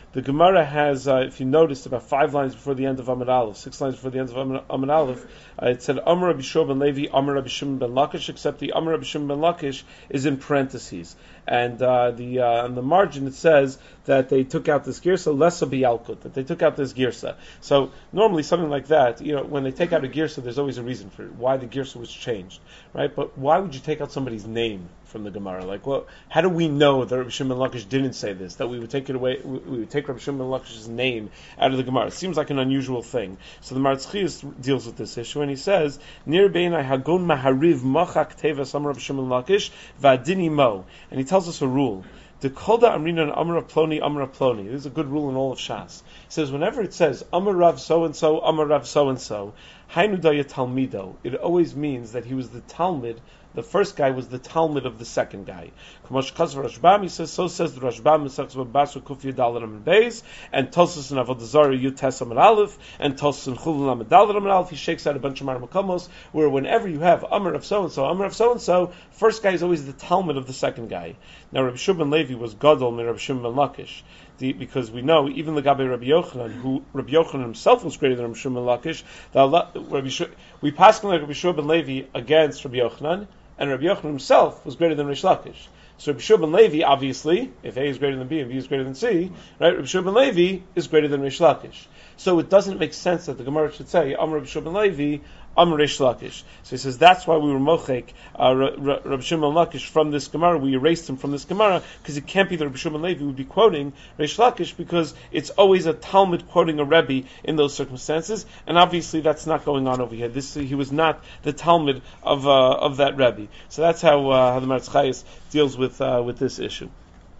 the Gemara has, uh, if you noticed, about five lines before the end of Amud Aleph, six lines before the end of Amud Amud Aleph, uh, it said Amar Rabbi Shua ben Levi, Amar Rabbi Shimon ben Lakish, except the Amar Rabbi Shimon ben Lakish is in parentheses. And uh, the uh, on the margin it says that they took out this girsa, lesa biyalkut, that they took out this girsa. So normally something like that, you know, when they take out a girsa, there's always a reason for it, why the girsa was changed, right? But why would you take out somebody's name from the Gemara? Like, well, how do we know that Rabbi Shimon ben Lakish didn't say this? That we would take it away, we, we would take Rabbi Shimon ben Lakish's name out of the Gemara? It seems like an unusual thing. So the Maharatz Chayes deals with this issue, and he says, "Nir beinai hagon mahariv machak teva sam Rabbi Shimon ben Lakish va'adini mo," and he tells us a rule. The kolda amrina and amra ploni amra ploni. This is a good rule in all of Shas. He says whenever it says amar Rav so and so, amar Rav so and so, hainu daya talmido, it always means that he was the Talmud. The first guy was the Talmud of the second guy. Kamosh Chazar Rashbam, he says, so says the Rashbam, Basu Kufi Daladam and Beis, and Tosus and Avodah Zarah Yutesam and Aleph, and Tosus and Chulam and Daladam and Aleph. He shakes out a bunch of Marmakamos, where whenever you have Amr of so and so, Amr of so and so, first guy is always the Talmud of the second guy. Now Rabbi Shimon Levi was Gadol and Rabbi Shimon ben Lakish. The, because we know, even the Gabi Rabbi Yochanan, who Rabbi Yochanan himself was greater than Rabbi Shimon ben Lakish, the, Rabbi Sh- we pass on like Rabbi Shimon ben Levi against Rabbi Yochanan, and Rabbi Yochanan himself was greater than Rish Lakish. So Rabbi Shimon ben Levi, obviously, if A is greater than B and B is greater than C, right, Rabbi Shimon ben Levi is greater than Rish Lakish. So it doesn't make sense that the Gemara should say, Am Rabbi Shimon ben Levi, Am Rish Lakish. So he says, that's why we were mochek uh, Rabbi Shimon ben Lakish from this Gemara. We erased him from this Gemara, because it can't be that Rabbi Shimon ben Levi would be quoting Rish Lakish, because it's always a Talmud quoting a Rebbe in those circumstances, and obviously that's not going on over here. This He was not the Talmud of uh, of that Rebbe. So that's how, uh, how the Maharatz Chayes deals with uh, with this issue.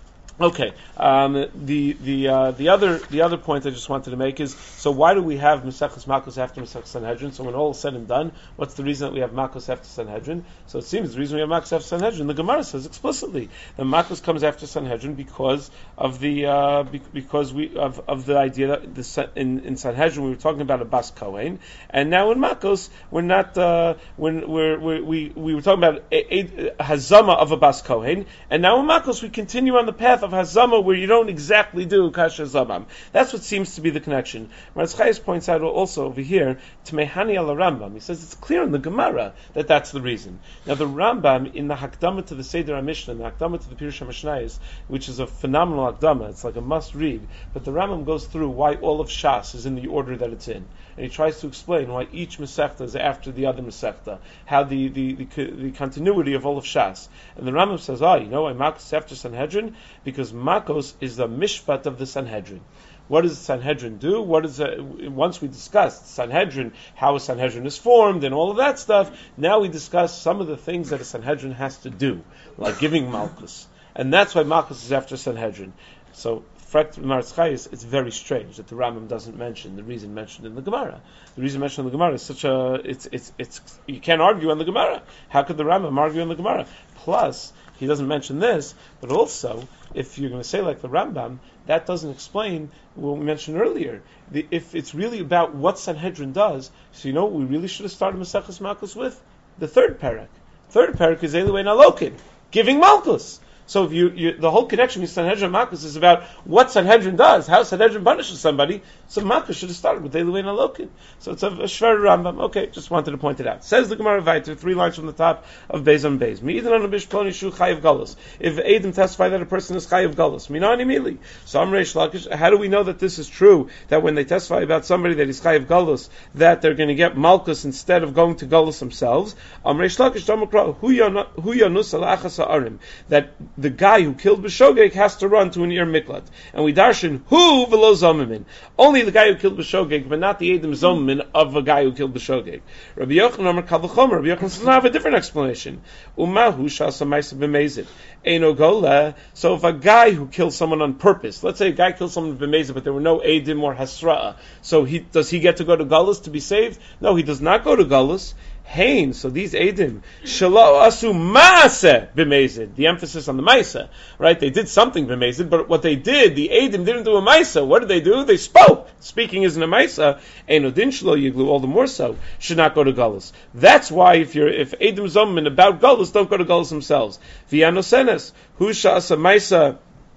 Okay, um, the the uh, the other the other point I just wanted to make is, so why do we have Maseches Makos after Maseches Sanhedrin? So when all is said and done, what's the reason that we have Makos after Sanhedrin? So it seems the reason we have Makos after Sanhedrin, the Gemara says explicitly that Makos comes after Sanhedrin because of the uh, be, because we of, of the idea that the, in, in Sanhedrin we were talking about a Bas Kohen, and now in Makos we're not uh, when we're, we're, we we were talking about a, a, a Hazama of a Bas Kohen, and now in Makos we continue on the path of Hazama, where you don't exactly do Kasher Zamam. That's what seems to be the connection. Maharatz Chayes points out also over here to Mehani al Rambam. He says it's clear in the Gemara that that's the reason. Now the Rambam in the Hakdama to the Seder HaMishnah, the Hakdama to the Pirush HaMishnayos, which is a phenomenal Hakdama, it's like a must read. But the Rambam goes through why all of Shas is in the order that it's in, and he tries to explain why each Masechta is after the other Masechta, how the the, the the continuity of all of Shas. And the Rambam says, ah, you know why Makos after Sanhedrin? Because Makos is the mishpat of the Sanhedrin. What does Sanhedrin do? What is a, once we discussed Sanhedrin, how a Sanhedrin is formed, and all of that stuff. Now we discuss some of the things that a Sanhedrin has to do, like giving Malchus, and that's why Malchus is after Sanhedrin. So, Maharatz Chayes, it's very strange that the Rambam doesn't mention the reason mentioned in the Gemara. The reason mentioned in the Gemara is such a it's it's it's you can't argue on the Gemara. How could the Rambam argue on the Gemara? Plus, he doesn't mention this, but also, if you're going to say like the Rambam, that doesn't explain what we mentioned earlier. The, if it's really about what Sanhedrin does, so you know what we really should have started Maseches Makos with? The third parak. Third parak is Eloi Nalokin, giving Malchus. So if you, you the whole connection between Sanhedrin and Makos is about what Sanhedrin does, how Sanhedrin punishes somebody. So Makos should have started with Eloi Nalokin. So it's a, a Shver Rambam. Okay, just wanted to point it out. Says the Gemara Vayter, three lines from the top of Beis on Beis. Me'idan on Bish Ploni Shu Chayiv Galus. If Adam testify that a person is Chayiv Galus, Minani Mili. So I'm Reish Lakish. How do we know that this is true? That when they testify about somebody that is Chayiv Galus, that they're going to get Malchus instead of going to Galus themselves? I'm Reish Lakish. Damakra Hu Yanus Alachas Ha'arim. That the guy who killed B'Shogeg has to run to an Ir Miklat. And we darshan, who v'lo zomimin. Only the guy who killed B'Shogeg, but not the Edom zomimin of a guy who killed B'Shogeg. Rabbi Yochanan Amar Kal V'chomer. Rabbi Yochanan says, I have a different explanation. Umahu shasa ma'isa b'mezid. Eino gola. So if a guy who kills someone on purpose, let's say a guy killed someone b'mezid, but there were no Edim or Hasra'a, so he does he get to go to Galus to be saved? No, he does not go to Galus. Hain, so these Eidim, Shalo Asu Maaseh b'mezid, the emphasis on the Maisa, right? They did something b'mezid, but what they did, the Eidim didn't do a Maisa. What did they do? They spoke. Speaking isn't a Maisa. Eino din Shalo Yiglu, all the more so, should not go to Galus. That's why if you're, if Eidim Zommin about Galus, don't go to Galus themselves. V'yanosenes, Hu Sha'asa Maisa,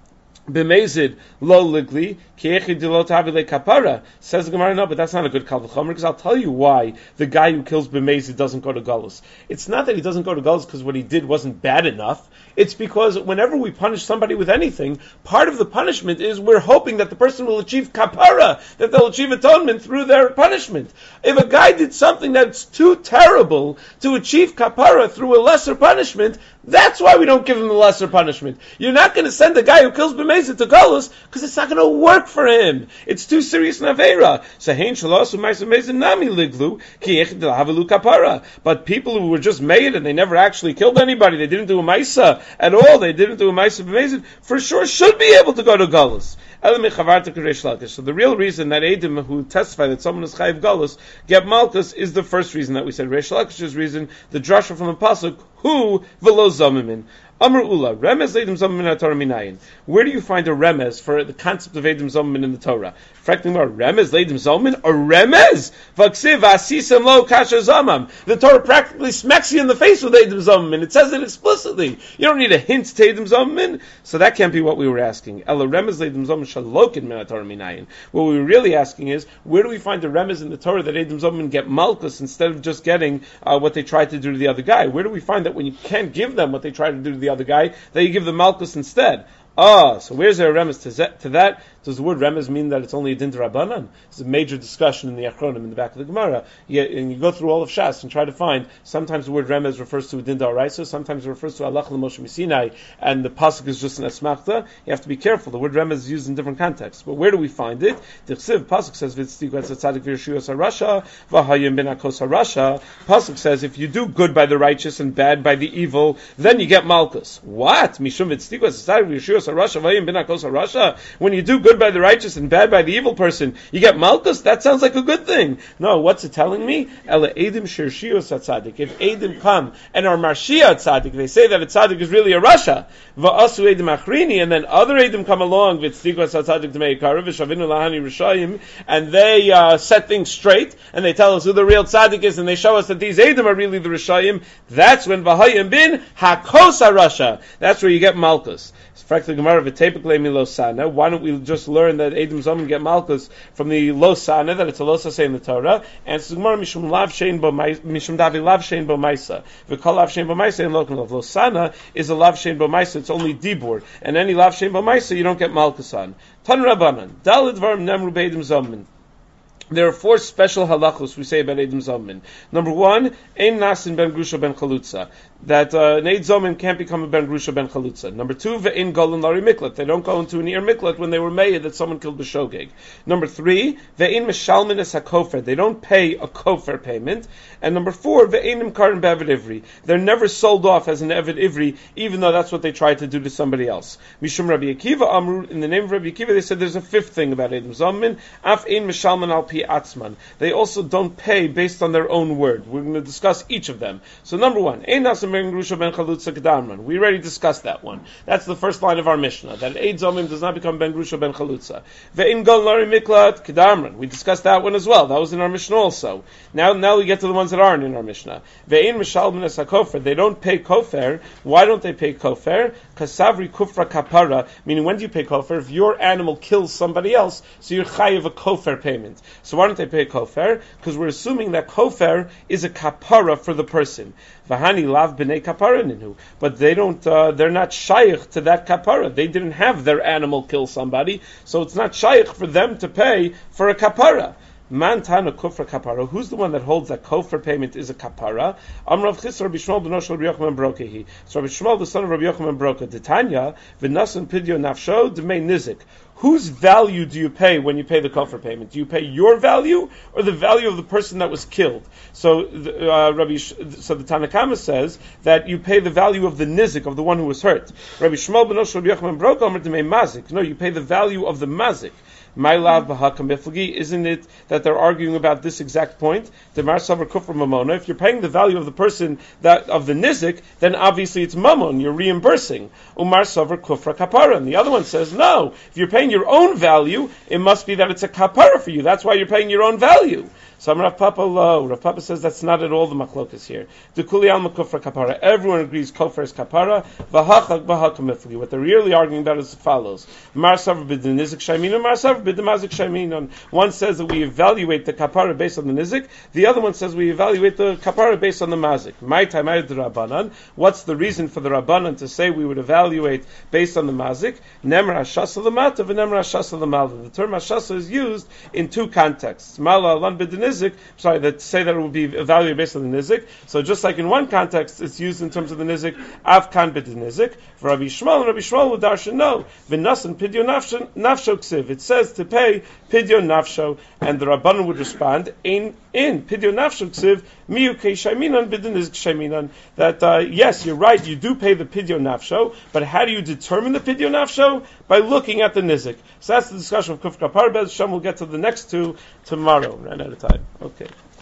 B'mezid lo ligli ki'echid lo tavi kapara. Says the Gemara, no, but that's not a good kal v'chomer, because I'll tell you why the guy who kills b'mezid doesn't go to galus. It's not that he doesn't go to galus because what he did wasn't bad enough. It's because whenever we punish somebody with anything, part of the punishment is we're hoping that the person will achieve kapara, that they'll achieve atonement through their punishment. If a guy did something that's too terrible to achieve kapara through a lesser punishment, that's why we don't give him the lesser punishment. You're not going to send a guy who kills b'mezid to galus because it's not going to work for him. It's too serious an aveira. So hein shalosu ma'aser b'mezid nami liglu ki echid l'havelu kapara. But people who were just made and they never actually killed anybody, they didn't do a ma'isa at all, they didn't do a ma'isa b'mezid, for sure should be able to go to galus. So the real reason that Eidim who testify that someone is chayiv galus get malchus is the first reason that we said. Reish Lakish's reason, the drasha from the pasuk, who v'lo zamimin. Amr Ula, remez Eidim Zommin Torah minayin. Where do you find a remez for the concept of Eidim Zommin in the Torah? Fracting more, remez Eidim Zommin, a remez? Vaksiv asisem lo kasher zamam. The Torah practically smacks you in the face with Eidim Zommin. It says it explicitly. You don't need a hint to Eidim Zommin. So that can't be what we were asking. Ela remez Eidim Zommin shalokin min Torah minayin. What we were really asking is, where do we find a remez in the Torah that Eidim Zommin get malchus instead of just getting uh, what they tried to do to the other guy? Where do we find that when you can't give them what they tried to do to the other guy, that you give the malchus instead? Ah, so where's there a remez to, to that? Does the word remez mean that it's only a din d'Rabbanan? It's a major discussion in the Achronim, in the back of the Gemara. You, and you go through all of Shas and try to find, sometimes the word remez refers to a din d'Oraisa, sometimes it refers to Alach l'Moshe Misinai, and the pasuk is just an asmachta. You have to be careful. The word remez is used in different contexts. But where do we find it? The Chsiv pasuk says, V'tztiku etz tzadik v'yeshuos harasha, v'hayim ben akos harasha. Pasuk says, if you do good by the righteous and bad by the evil, then you get malchus. What? Mishum v'tztiku etz tzadik v'yeshuos harasha, v'hayim ben akos harasha? When you do good by the righteous and bad by the evil person, you get malchus? That sounds like a good thing. No, what's it telling me? Ela edim shirshios atzadik. If edim come and are marshia atzadik, they say that a tzaddik is really a rasha. Va'asu edim achrini, and then other edim come along with tzikos atzadik d'meikara v'shavinu lahani rishayim, and they uh, set things straight, and they tell us who the real tzaddik is, and they show us that these edim are really the rishayim. That's when v'hayim bin hakos harasha. That's where you get malchus. Why don't we just learn that Eidim Zomim get malchus from the losana, that it's a losase in the Torah, and it's Gemara mishum lav shein bo mishum davi lav shein bo maisa. V'kol lav shein bo maisa in lokan of losana is a lav shein bo maisa. It's only dibur, and any lav shein bo maisa you don't get malchus on. Tan Rabbanan dalid varm nemru beIdim Zomim. There are four special halachos we say about Eidim Zomim. Number one, ein nasin ben grusha ben chalutza. That uh, an Eid Zomim can't become a Ben Grusha Ben Chalutza. Number two, ve'in golin lari miklat. They don't go into an ear miklat when they were made that someone killed b'shogeg. Number three, ve'in mishalmin es hakofer. They don't pay a kofer payment. And number four, ve'in imkarin be'evid ivri. They're never sold off as an evid ivri, even though that's what they tried to do to somebody else. Mishum Rabbi Akiva Amru, in the name of Rabbi Akiva, they said there's a fifth thing about Eidim Zomim. Af ein mishalmin al pi atzman. They also don't pay based on their own word. We're going to discuss each of them. So number one, ein nasim ben grusha ben chalutza kedamran. We already discussed that one. That's the first line of our Mishnah, that Eid Zomim does not become ben grusha ben chalutza. Ve'in gol nari miklat kedamran. We discussed that one as well. That was in our Mishnah also. Now, now we get to the ones that aren't in our Mishnah. Ve'in mishal min es hakofer. They don't pay kofer. Why don't they pay kofer? Kasavri kufra kapara. Meaning, when do you pay kofer? If your animal kills somebody else, so you're chayiv a kofer payment. So why don't they pay kofer? Because we're assuming that kofer is a kapara for the person. Vahani lav b'nei kapara ninu. But they don't, uh, they're not shaykh to that kapara. They didn't have their animal kill somebody, so it's not shaykh for them to pay for a kapara. Mantana kufra kapara. Who's the one that holds that kofar payment is a kapara? Amrav Chis Rabbi Shmuel b'noshel Rabbi Yochanan Brokehi. So Rabbi Shmuel, the son of Rabbi Yochanan Broka, Titania v'nasan pidyo nafsho d'mei nizik. Whose value do you pay when you pay the kofar payment? Do you pay your value or the value of the person that was killed? So, uh, Rabbi, so the Tanakama says that you pay the value of the nizik, of the one who was hurt. Rabbi Shmuel b'noshel Rabbi Yochanan Broka Amr d'mei mazik. No, you pay the value of the mazik. My lav b'hakam biflagi. Isn't it that they're arguing about this exact point? The mar savar kufra mamona. If you're paying the value of the person that of the nizik, then obviously it's mamon. You're reimbursing. Umar savar kufra kapara. And the other one says no. If you're paying your own value, it must be that it's a kapara for you. That's why you're paying your own value. Some Rav Papa lo. Rav Papa says that's not at all the machlokas here. The kuli alma kufra kapara. Everyone agrees kofar is kapara. V'hachak v'hakam mifli. What they're really arguing about is as follows: Mar savar b'din nizik shayminon, mar savar b'din mazik shayminon. One says that we evaluate the kapara based on the nizik. The other one says we evaluate the kapara based on the mazik. My time I the rabbanan. What's the reason for the rabbanan to say we would evaluate based on the mazik? Nemar hashasa l'mata v'nemar hashasa l'malva. The term hashasa is used in two contexts. Mala alan b'din nizik. Sorry, that say that it would be evaluated based on the nizik. So just like in one context, it's used in terms of the nizik. Avkan b'din nizik. For Rabbi Shmuel, and Rabbi Shmuel would darshan no. V'nasan pidyon nafsho nafsho ksiv. It says to pay pidyon nafsho, and the rabbanan would respond in in pidyon nafsho ksiv miu kei shayminan b'din nizik shayminan. That uh, yes, you're right. You do pay the pidyon nafsho, but how do you determine the pidyon nafsho? By looking at the nizik. So that's the discussion of kuf kapar. Bez Shem. We'll get to the next two tomorrow. Ran out of time. Okay.